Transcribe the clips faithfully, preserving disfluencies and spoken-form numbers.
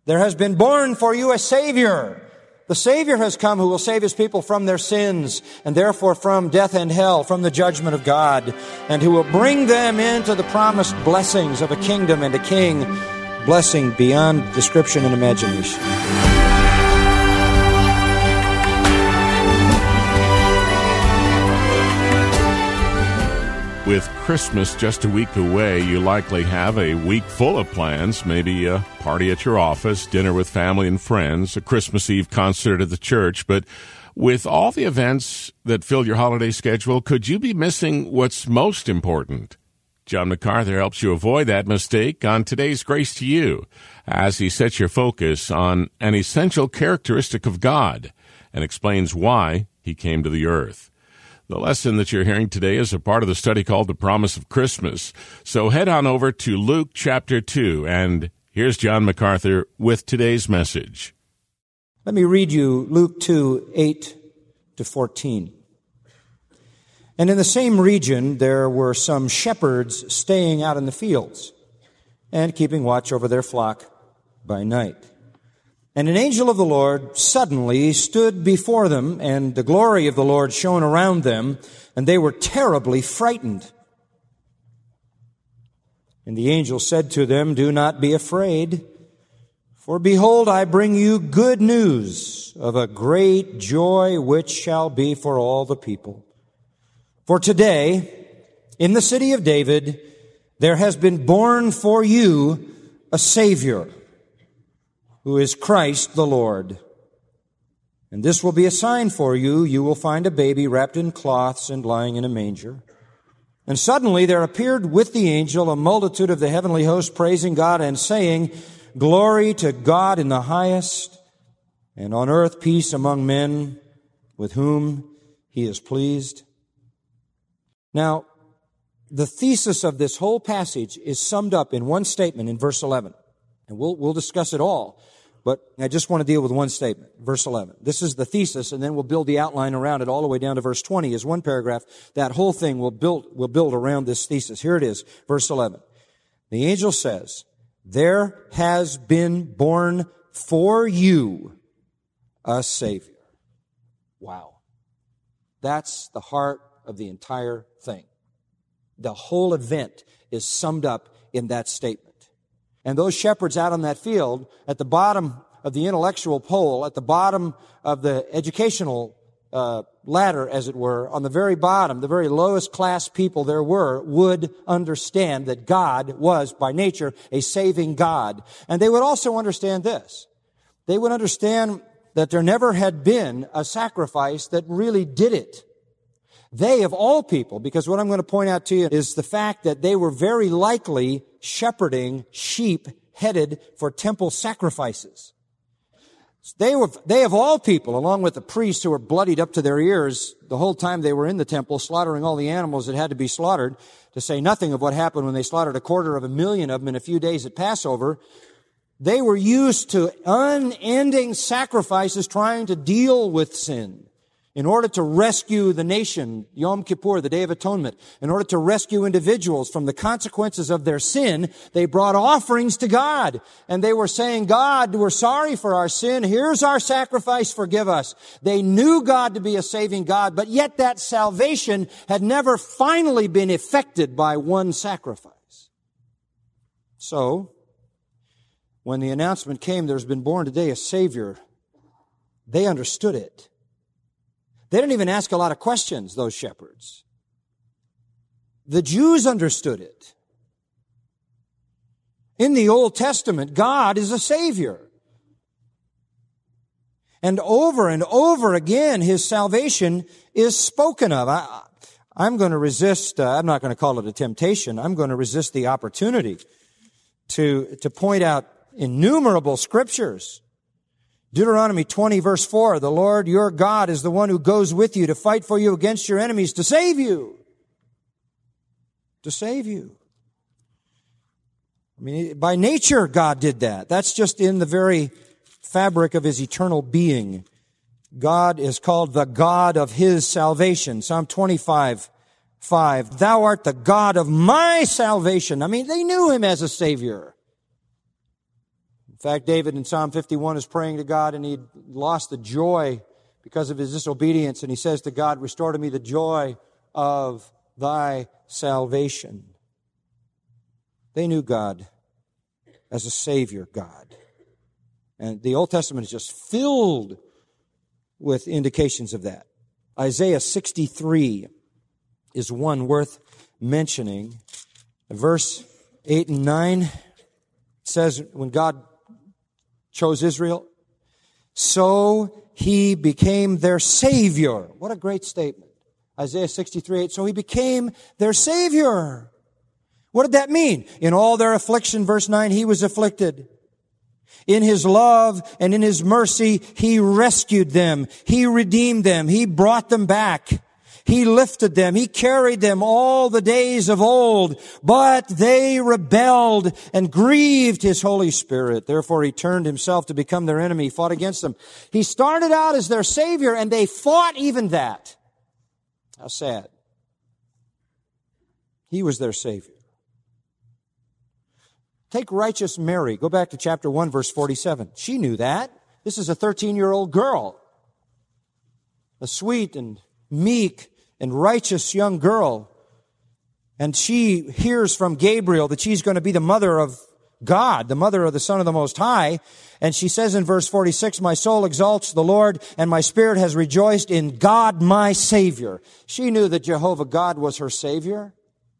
There has been born for you a Savior. The Savior has come who will save His people from their sins and therefore from death and hell, from the judgment of God, and who will bring them into the promised blessings of a kingdom and a king, blessing beyond description and imagination. With Christmas just a week away, you likely have a week full of plans, maybe a party at your office, dinner with family and friends, a Christmas Eve concert at the church. But with all the events that fill your holiday schedule, could you be missing what's most important? John MacArthur helps you avoid that mistake on today's Grace to You, as he sets your focus on an essential characteristic of God and explains why He came to the earth. The lesson that you're hearing today is a part of the study called The Promise of Christmas. So head on over to Luke chapter two, and here's John MacArthur with today's message. Let me read you Luke two, eight to fourteen. And in the same region there were some shepherds staying out in the fields and keeping watch over their flock by night. And an angel of the Lord suddenly stood before them, and the glory of the Lord shone around them, and they were terribly frightened. And the angel said to them, "Do not be afraid, for behold, I bring you good news of a great joy which shall be for all the people. For today, in the city of David, there has been born for you a Savior, who is Christ the Lord. And this will be a sign for you. You will find a baby wrapped in cloths and lying in a manger." And suddenly there appeared with the angel a multitude of the heavenly host praising God and saying, "Glory to God in the highest, and on earth peace among men with whom He is pleased." Now, the thesis of this whole passage is summed up in one statement in verse eleven. And we'll, we'll discuss it all, but I just want to deal with one statement, verse eleven. This is the thesis, and then we'll build the outline around it all the way down to verse twenty is one paragraph. That whole thing will build, will build around this thesis. Here it is, verse eleven. The angel says, "There has been born for you a Savior." Wow. That's the heart of the entire thing. The whole event is summed up in that statement. And those shepherds out on that field, at the bottom of the intellectual pole, at the bottom of the educational uh, ladder, as it were, on the very bottom, the very lowest class people there were, would understand that God was, by nature, a saving God. And they would also understand this. They would understand that there never had been a sacrifice that really did it. They, of all people, because what I'm going to point out to you is the fact that they were very likely shepherding sheep headed for temple sacrifices. They were, they of all people, along with the priests who were bloodied up to their ears the whole time they were in the temple, slaughtering all the animals that had to be slaughtered, to say nothing of what happened when they slaughtered a quarter of a million of them in a few days at Passover. They were used to unending sacrifices trying to deal with sin. In order to rescue the nation, Yom Kippur, the Day of Atonement, in order to rescue individuals from the consequences of their sin, they brought offerings to God. And they were saying, "God, we're sorry for our sin. Here's our sacrifice. Forgive us." They knew God to be a saving God, but yet that salvation had never finally been effected by one sacrifice. So, when the announcement came, "There's been born today a Savior," they understood it. They didn't even ask a lot of questions, those shepherds. The Jews understood it. In the Old Testament, God is a Savior. And over and over again, His salvation is spoken of. I, I'm going to resist, uh, I'm not going to call it a temptation, I'm going to resist the opportunity to, to point out innumerable scriptures. Deuteronomy twenty verse four, "The Lord your God is the one who goes with you to fight for you against your enemies to save you." To save you. I mean, by nature God did that. That's just in the very fabric of His eternal being. God is called the God of His salvation. Psalm twenty-five five, "Thou art the God of my salvation." I mean, they knew Him as a Savior. fact, David in Psalm fifty-one is praying to God, and he lost the joy because of his disobedience. And he says to God, restore to me the joy of thy salvation. They knew God as a Savior God. And the Old Testament is just filled with indications of that. Isaiah sixty-three is one worth mentioning. Verse eight and nine says, when God chose Israel, so he became their Savior. What a great statement. Isaiah sixty-three eight. So he became their Savior. What did that mean? In all their affliction, verse nine, he was afflicted. In his love and in his mercy, he rescued them. He redeemed them. He brought them back. He lifted them. He carried them all the days of old. But they rebelled and grieved his Holy Spirit. Therefore, he turned himself to become their enemy, fought against them. He started out as their Savior, and they fought even that. How sad. He was their Savior. Take righteous Mary. Go back to chapter one, verse forty-seven. She knew that. This is a thirteen-year-old girl. A sweet and meek and righteous young girl. And she hears from Gabriel that she's going to be the mother of God, the mother of the Son of the Most High. And she says in verse forty-six, my soul exalts the Lord, and my spirit has rejoiced in God my Savior. She knew that Jehovah God was her Savior.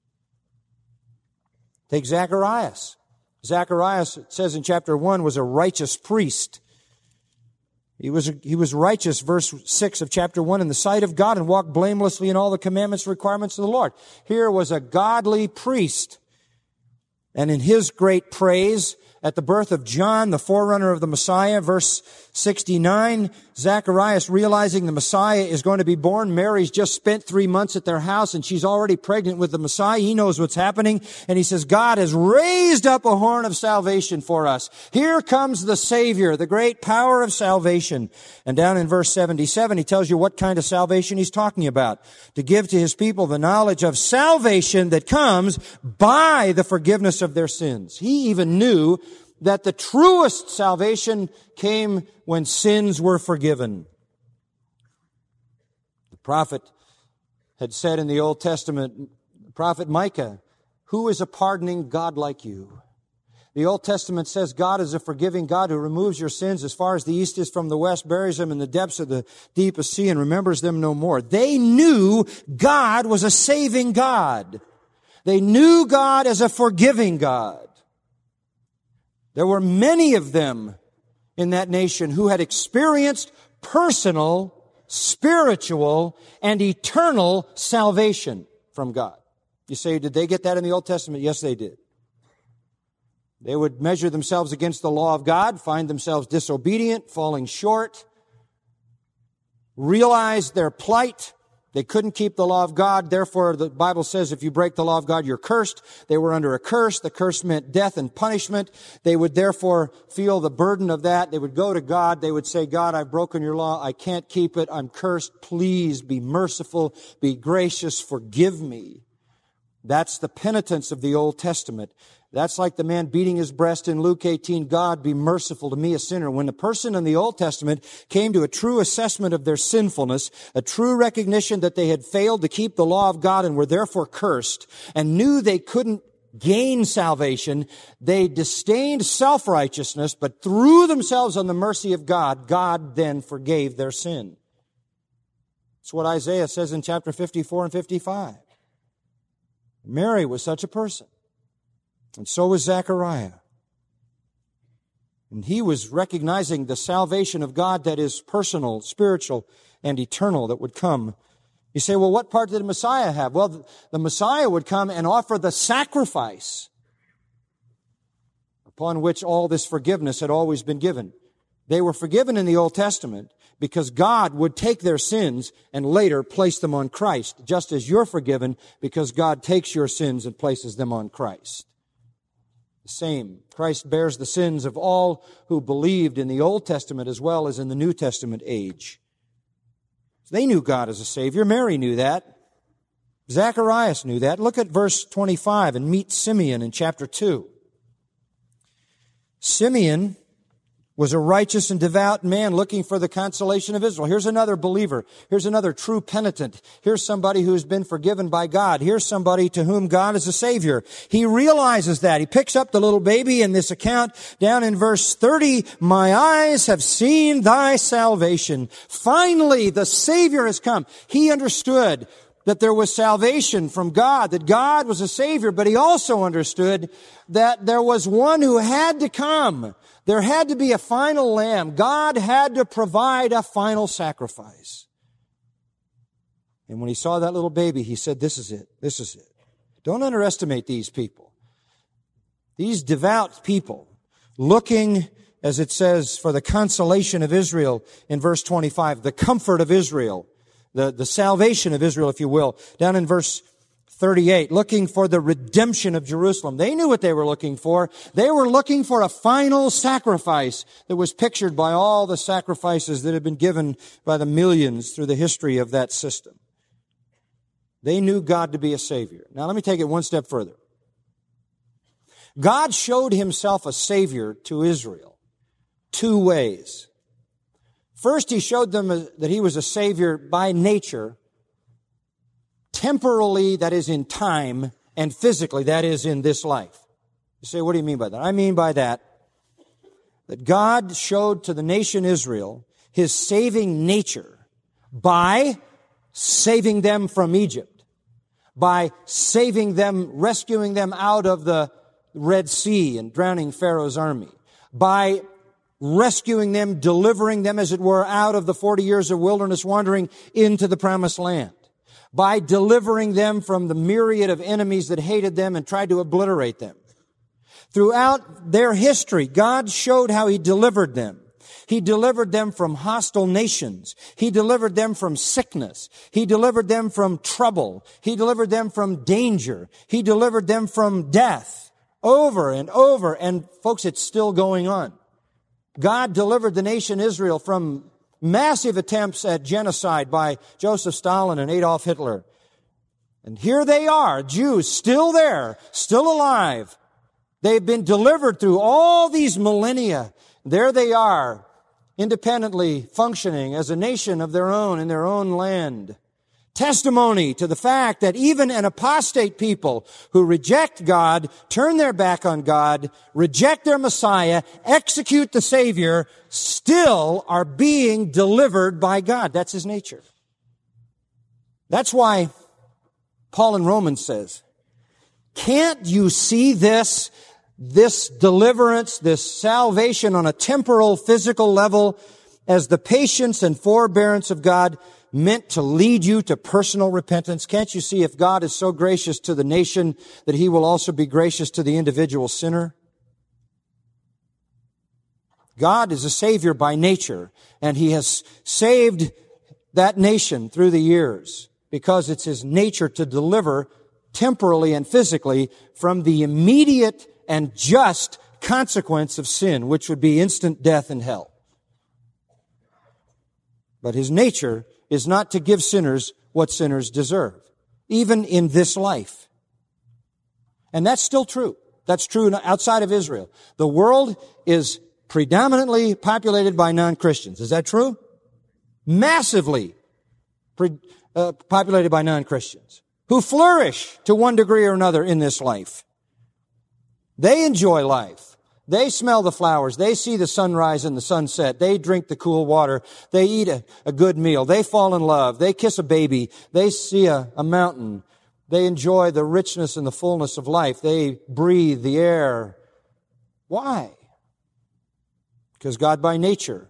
Take Zacharias. Zacharias, it says in chapter one, was a righteous priest. He was, he was righteous, verse six of chapter one, in the sight of God, and walked blamelessly in all the commandments and requirements of the Lord. Here was a godly priest. And in his great praise at the birth of John, the forerunner of the Messiah, verse sixty-nine, Zacharias, realizing the Messiah is going to be born. Mary's just spent three months at their house, and she's already pregnant with the Messiah. He knows what's happening, and he says, God has raised up a horn of salvation for us. Here comes the Savior, the great power of salvation. And down in verse seventy-seven, he tells you what kind of salvation he's talking about. To give to his people the knowledge of salvation that comes by the forgiveness of their sins. He even knew that the truest salvation came when sins were forgiven. The prophet had said in the Old Testament, the prophet Micah, who is a pardoning God like you? The Old Testament says God is a forgiving God who removes your sins as far as the east is from the west, buries them in the depths of the deepest sea, and remembers them no more. They knew God was a saving God. They knew God as a forgiving God. There were many of them in that nation who had experienced personal, spiritual, and eternal salvation from God. You say, did they get that in the Old Testament? Yes, they did. They would measure themselves against the law of God, find themselves disobedient, falling short, realize their plight. They couldn't keep the law of God. Therefore, the Bible says if you break the law of God, you're cursed. They were under a curse. The curse meant death and punishment. They would therefore feel the burden of that. They would go to God. They would say, God, I've broken your law. I can't keep it. I'm cursed. Please be merciful. Be gracious. Forgive me. That's the penitence of the Old Testament. That's like the man beating his breast in Luke eighteen, God, be merciful to me, a sinner. When the person in the Old Testament came to a true assessment of their sinfulness, a true recognition that they had failed to keep the law of God and were therefore cursed, and knew they couldn't gain salvation, they disdained self-righteousness, but threw themselves on the mercy of God. God then forgave their sin. That's what Isaiah says in chapter fifty-four and fifty-five. Mary was such a person. And so was Zechariah. And he was recognizing the salvation of God that is personal, spiritual, and eternal that would come. You say, well, what part did the Messiah have? Well, the Messiah would come and offer the sacrifice upon which all this forgiveness had always been given. They were forgiven in the Old Testament because God would take their sins and later place them on Christ, just as you're forgiven because God takes your sins and places them on Christ. The same. Christ bears the sins of all who believed in the Old Testament as well as in the New Testament age. They knew God as a Savior. Mary knew that. Zacharias knew that. Look at verse twenty-five and meet Simeon in chapter two. Simeon was a righteous and devout man looking for the consolation of Israel. Here's another believer. Here's another true penitent. Here's somebody who's been forgiven by God. Here's somebody to whom God is a Savior. He realizes that. He picks up the little baby in this account down in verse thirty. My eyes have seen thy salvation. Finally, the Savior has come. He understood that there was salvation from God, that God was a Savior, but he also understood that there was one who had to come. There had to be a final lamb. God had to provide a final sacrifice. And when he saw that little baby, he said, this is it. This is it. Don't underestimate these people. These devout people looking, as it says, for the consolation of Israel in verse twenty-five, the comfort of Israel, the, the salvation of Israel, if you will, down in verse thirty-eight, looking for the redemption of Jerusalem. They knew what they were looking for. They were looking for a final sacrifice that was pictured by all the sacrifices that had been given by the millions through the history of that system. They knew God to be a Savior. Now let me take it one step further. God showed himself a Savior to Israel two ways. First, he showed them that he was a Savior by nature, temporally, that is in time, and physically, that is in this life. You say, what do you mean by that? I mean by that, that God showed to the nation Israel his saving nature by saving them from Egypt, by saving them, rescuing them out of the Red Sea and drowning Pharaoh's army, by rescuing them, delivering them, as it were, out of the forty years of wilderness wandering into the promised land, by delivering them from the myriad of enemies that hated them and tried to obliterate them. Throughout their history, God showed how he delivered them. He delivered them from hostile nations. He delivered them from sickness. He delivered them from trouble. He delivered them from danger. He delivered them from death over and over. And folks, it's still going on. God delivered the nation Israel from massive attempts at genocide by Joseph Stalin and Adolf Hitler. And here they are, Jews, still there, still alive. They've been delivered through all these millennia. There they are, independently functioning as a nation of their own in their own land. Testimony to the fact that even an apostate people who reject God, turn their back on God, reject their Messiah, execute the Savior, still are being delivered by God. That's his nature. That's why Paul in Romans says, can't you see this, this deliverance, this salvation on a temporal, physical level as the patience and forbearance of God meant to lead you to personal repentance? Can't you see if God is so gracious to the nation that he will also be gracious to the individual sinner? God is a Savior by nature, and he has saved that nation through the years because it's his nature to deliver temporally and physically from the immediate and just consequence of sin, which would be instant death and hell. But his nature is not to give sinners what sinners deserve, even in this life. And that's still true. That's true outside of Israel. The world is predominantly populated by non-Christians. Is that true? Massively pre- uh, populated by non-Christians who flourish to one degree or another in this life. They enjoy life. They smell the flowers. They see the sunrise and the sunset. They drink the cool water. They eat a, a good meal. They fall in love. They kiss a baby. They see a, a mountain. They enjoy the richness and the fullness of life. They breathe the air. Why? Because God by nature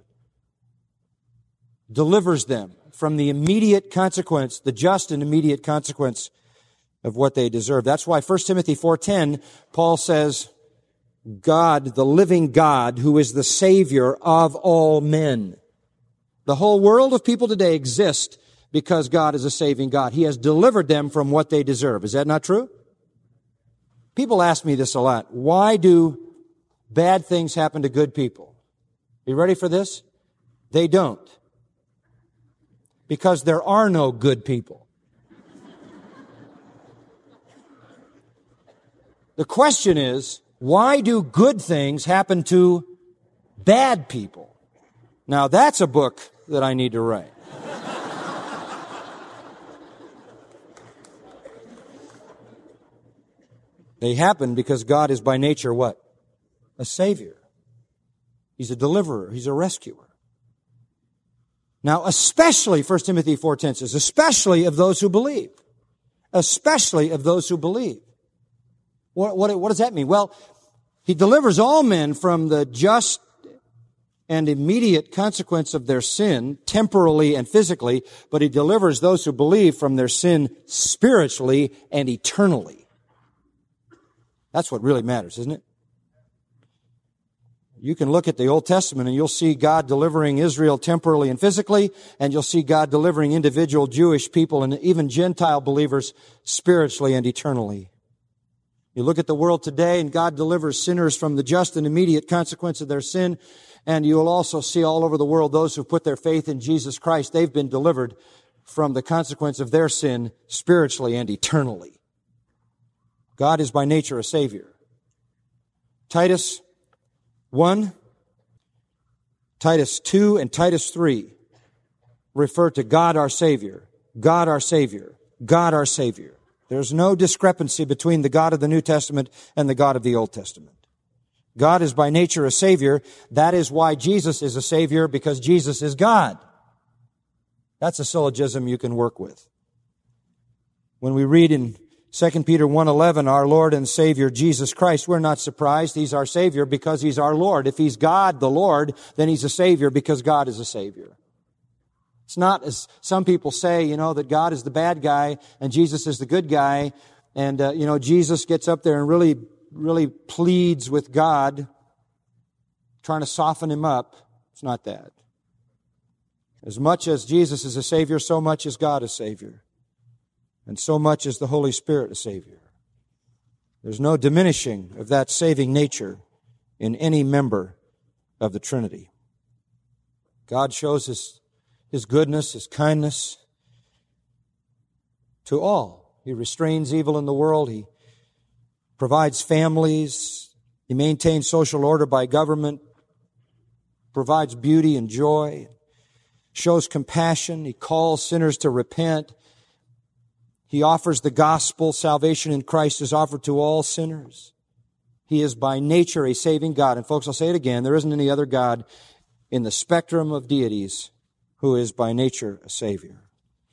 delivers them from the immediate consequence, the just and immediate consequence of what they deserve. That's why First Timothy four ten, Paul says, God, the living God, who is the Savior of all men. The whole world of people today exists because God is a saving God. He has delivered them from what they deserve. Is that not true? People ask me this a lot. Why do bad things happen to good people? Are you ready for this? They don't. Because there are no good people. The question is, why do good things happen to bad people. Now that's a book that I need to write. They happen because God is by nature what? A Savior. He's a deliverer. He's a rescuer. Now, especially, First Timothy four ten says, especially of those who believe. Especially of those who believe. What, what, what does that mean? Well, He delivers all men from the just and immediate consequence of their sin, temporally and physically, but He delivers those who believe from their sin spiritually and eternally. That's what really matters, isn't it? You can look at the Old Testament and you'll see God delivering Israel temporally and physically, and you'll see God delivering individual Jewish people and even Gentile believers spiritually and eternally. You look at the world today and God delivers sinners from the just and immediate consequence of their sin, and you'll also see all over the world those who put their faith in Jesus Christ. They've been delivered from the consequence of their sin spiritually and eternally. God is by nature a Savior. Titus one, Titus two, and Titus three refer to God our Savior, God our Savior, God our Savior. There's no discrepancy between the God of the New Testament and the God of the Old Testament. God is by nature a Savior. That is why Jesus is a Savior, because Jesus is God. That's a syllogism you can work with. When we read in Second Peter one eleven, our Lord and Savior Jesus Christ, we're not surprised. He's our Savior because He's our Lord. If He's God, the Lord, then He's a Savior because God is a Savior. It's not, as some people say, you know, that God is the bad guy and Jesus is the good guy. And, uh, you know, Jesus gets up there and really, really pleads with God, trying to soften Him up. It's not that. As much as Jesus is a Savior, so much is God a Savior. And so much is the Holy Spirit a Savior. There's no diminishing of that saving nature in any member of the Trinity. God shows His, His goodness, His kindness to all. He restrains evil in the world. He provides families. He maintains social order by government, provides beauty and joy, shows compassion. He calls sinners to repent. He offers the gospel. Salvation in Christ is offered to all sinners. He is by nature a saving God. And folks, I'll say it again, there isn't any other God in the spectrum of deities who is by nature a Savior.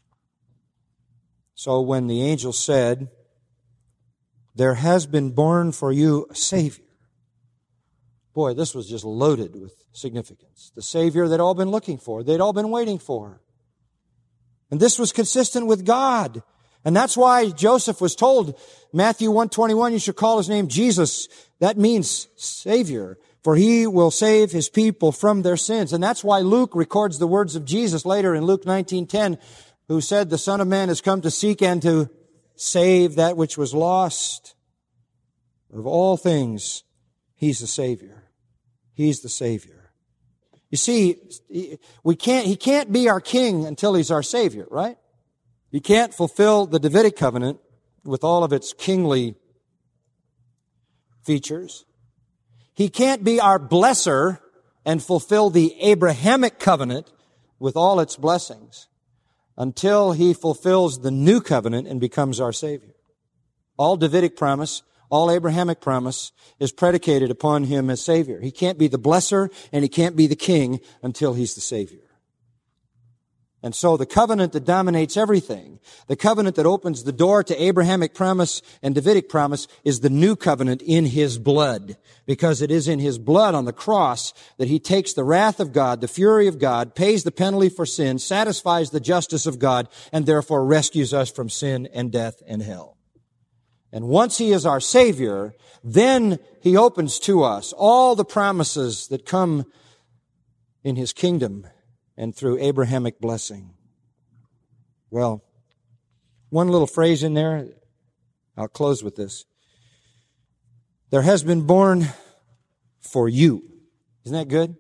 So when the angel said, there has been born for you a Savior, boy, this was just loaded with significance. The Savior they'd all been looking for, they'd all been waiting for. And this was consistent with God. And that's why Joseph was told, Matthew one twenty-one, you should call His name Jesus. That means Savior, for He will save His people from their sins. And that's why Luke records the words of Jesus later in Luke nineteen ten, who said, the Son of Man has come to seek and to save that which was lost. Of all things, He's the Savior. He's the Savior. You see, we can't, He can't be our King until He's our Savior, right? He can't fulfill the Davidic covenant with all of its kingly features. He can't be our blesser and fulfill the Abrahamic covenant with all its blessings until He fulfills the new covenant and becomes our Savior. All Davidic promise, all Abrahamic promise is predicated upon Him as Savior. He can't be the blesser and He can't be the king until He's the Savior. And so the covenant that dominates everything, the covenant that opens the door to Abrahamic promise and Davidic promise, is the new covenant in His blood. Because it is in His blood on the cross that He takes the wrath of God, the fury of God, pays the penalty for sin, satisfies the justice of God, and therefore rescues us from sin and death and hell. And once He is our Savior, then He opens to us all the promises that come in His kingdom and through Abrahamic blessing. Well, one little phrase in there, I'll close with this. There has been born for you. Isn't that good?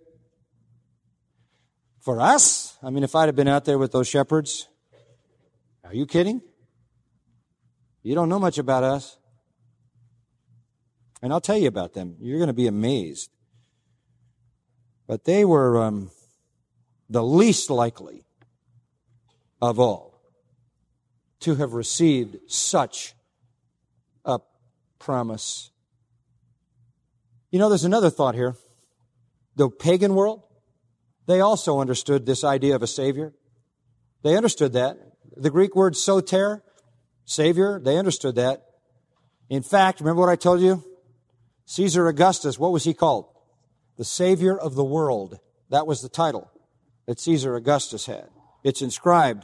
For us? I mean, if I'd have been out there with those shepherds, are you kidding? You don't know much about us. And I'll tell you about them. You're going to be amazed. But they were um, the least likely of all to have received such a promise. You know, there's another thought here. The pagan world, they also understood this idea of a Savior. They understood that. The Greek word soter, Savior, they understood that. In fact, remember what I told you? Caesar Augustus, what was he called? The Savior of the world. That was the title that Caesar Augustus had. It's inscribed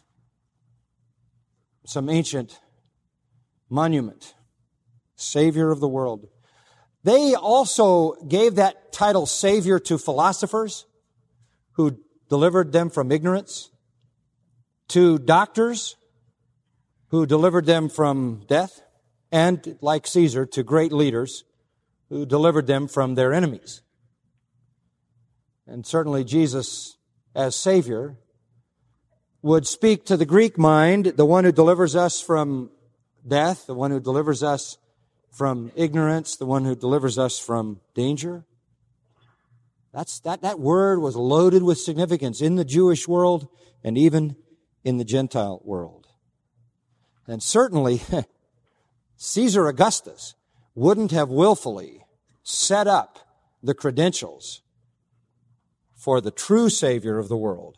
in some ancient monument. Savior of the world. They also gave that title Savior to philosophers who delivered them from ignorance, to doctors who delivered them from death, and, like Caesar, to great leaders who delivered them from their enemies. And certainly Jesus, as Savior, would speak to the Greek mind, the one who delivers us from death, the one who delivers us from ignorance, the one who delivers us from danger. That's, that, that word was loaded with significance in the Jewish world and even in the Gentile world. And certainly, Caesar Augustus wouldn't have willfully set up the credentials for the true Savior of the world,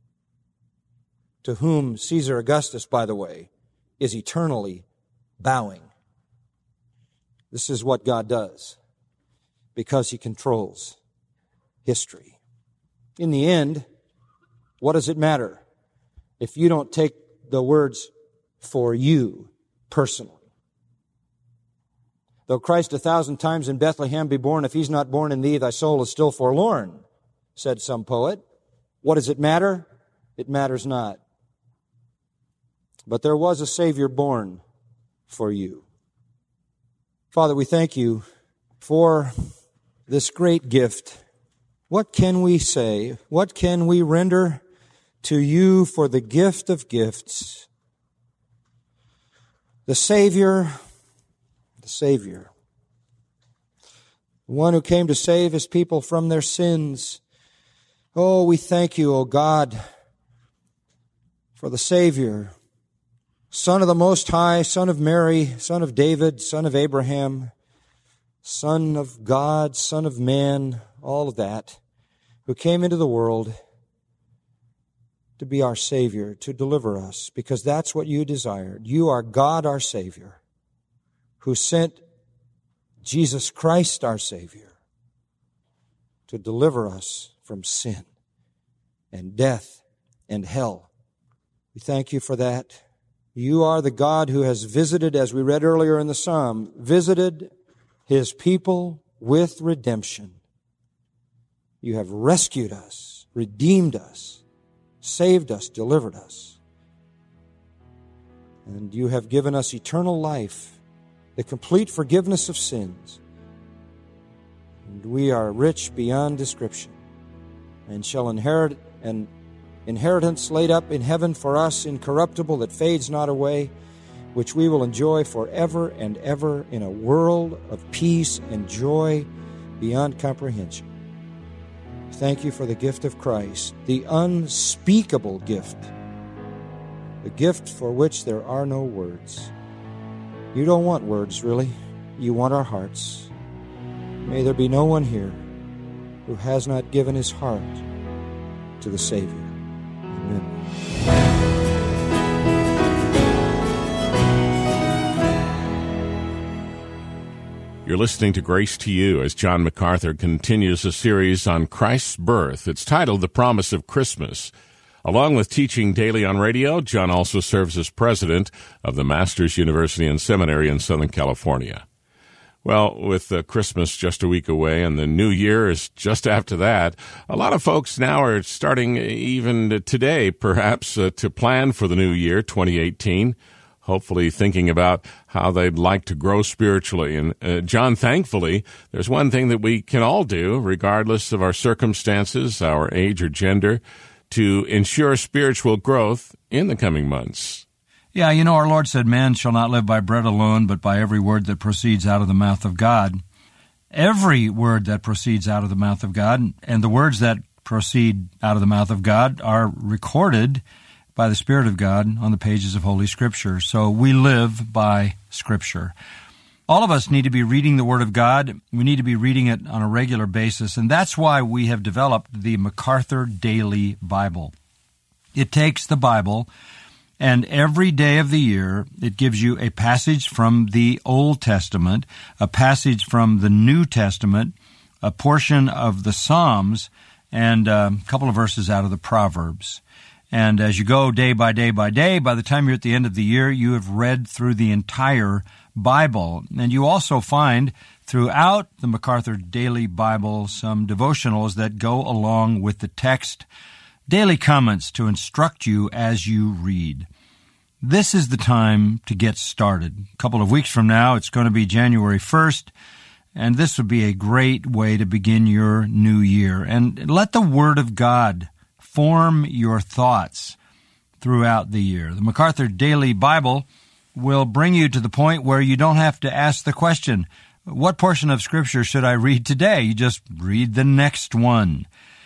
to whom Caesar Augustus, by the way, is eternally bowing. This is what God does because He controls history. In the end, what does it matter if you don't take the words for you personally? Though Christ a thousand times in Bethlehem be born, if He's not born in thee, thy soul is still forlorn, said some poet. What does it matter? It matters not. But there was a Savior born for you. Father, we thank You for this great gift. What can we say? What can we render to You for the gift of gifts? The Savior, the Savior, the one who came to save His people from their sins. Oh, we thank You, O God, for the Savior, Son of the Most High, Son of Mary, Son of David, Son of Abraham, Son of God, Son of man, all of that, who came into the world to be our Savior, to deliver us, because that's what You desired. You are God, our Savior, who sent Jesus Christ, our Savior, to deliver us from sin and death and hell. We thank You for that. You are the God who has visited, as we read earlier in the psalm, visited His people with redemption. You have rescued us, redeemed us, saved us, delivered us. And You have given us eternal life, the complete forgiveness of sins. And we are rich beyond description and shall inherit an inheritance laid up in heaven for us, incorruptible, that fades not away, which we will enjoy forever and ever in a world of peace and joy beyond comprehension. Thank You for the gift of Christ, the unspeakable gift, the gift for which there are no words. You don't want words, really. You want our hearts. May there be no one here who has not given his heart to the Savior. Amen. You're listening to Grace to You as John MacArthur continues a series on Christ's birth. It's titled The Promise of Christmas. Along with teaching daily on radio, John also serves as president of the Masters University and Seminary in Southern California. Well, with uh, Christmas just a week away and the New Year is just after that, a lot of folks now are starting even today, perhaps, uh, to plan for the new year, twenty eighteen, hopefully thinking about how they'd like to grow spiritually. And, uh, John, thankfully, there's one thing that we can all do, regardless of our circumstances, our age or gender, to ensure spiritual growth in the coming months. Yeah, you know, our Lord said, man shall not live by bread alone, but by every word that proceeds out of the mouth of God. every word that proceeds out of the mouth of God, and the words that proceed out of the mouth of God are recorded by the Spirit of God on the pages of Holy Scripture. So we live by Scripture. All of us need to be reading the Word of God. We need to be reading it on a regular basis, and that's why we have developed the MacArthur Daily Bible. It takes the Bible, and every day of the year, it gives you a passage from the Old Testament, a passage from the New Testament, a portion of the Psalms, and a couple of verses out of the Proverbs. And as you go day by day by day, by the time you're at the end of the year, you have read through the entire Bible. And you also find throughout the MacArthur Daily Bible some devotionals that go along with the text, daily comments to instruct you as you read. This is the time to get started. A couple of weeks from now, it's going to be January first, and this would be a great way to begin your new year. And let the Word of God form your thoughts throughout the year. The MacArthur Daily Bible will bring you to the point where you don't have to ask the question, what portion of Scripture should I read today? You just read the next one.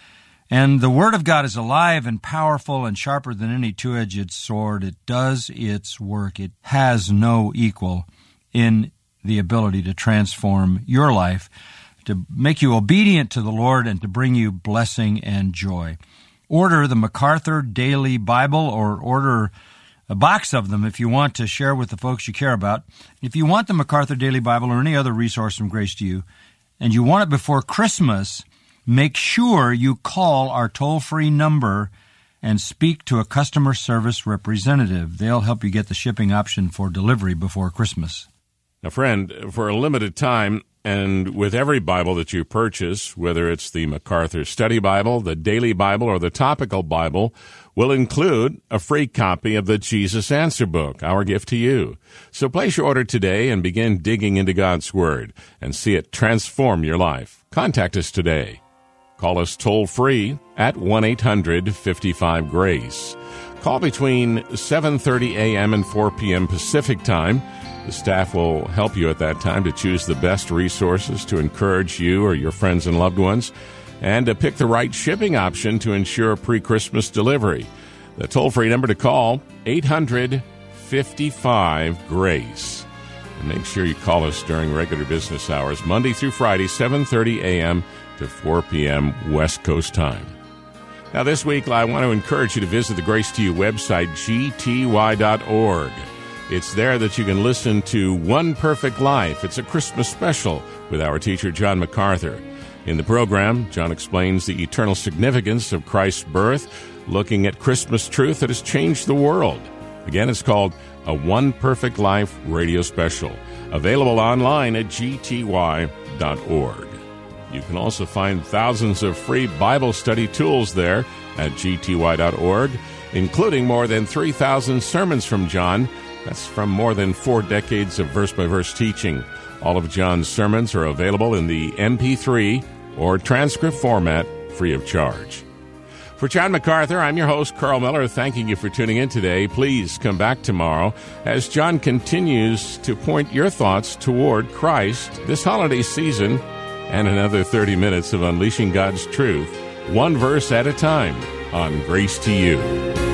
And the Word of God is alive and powerful and sharper than any two-edged sword. It does its work. It has no equal in the ability to transform your life, to make you obedient to the Lord, and to bring you blessing and joy. Order the MacArthur Daily Bible, or order a box of them if you want to share with the folks you care about. If you want the MacArthur Daily Bible or any other resource from Grace to You, and you want it before Christmas, make sure you call our toll-free number and speak to a customer service representative. They'll help you get the shipping option for delivery before Christmas. Now, friend, for a limited time, and with every Bible that you purchase, whether it's the MacArthur Study Bible, the Daily Bible, or the Topical Bible, will include a free copy of the Jesus Answer Book, our gift to you. So place your order today and begin digging into God's Word and see it transform your life. Contact us today. Call us toll-free at one eight hundred fifty-five GRACE. Call between seven thirty a.m. and four p.m. Pacific Time. The staff will help you at that time to choose the best resources to encourage you or your friends and loved ones, and to pick the right shipping option to ensure pre-Christmas delivery. The toll-free number to call, eight hundred fifty-five GRACE. And make sure you call us during regular business hours, Monday through Friday, seven thirty a.m. to four p.m. West Coast time. Now this week, I want to encourage you to visit the Grace to You website, G T Y dot org. It's there that you can listen to One Perfect Life. It's a Christmas special with our teacher, John MacArthur. In the program, John explains the eternal significance of Christ's birth, looking at Christmas truth that has changed the world. Again, it's called a One Perfect Life radio special, available online at G T Y dot org. You can also find thousands of free Bible study tools there at G T Y dot org, including more than three thousand sermons from John. That's from more than four decades of verse-by-verse teaching. All of John's sermons are available in the M P three or transcript format, free of charge. For John MacArthur, I'm your host, Carl Miller, thanking you for tuning in today. Please come back tomorrow as John continues to point your thoughts toward Christ this holiday season, and another thirty minutes of unleashing God's truth, one verse at a time, on Grace to You.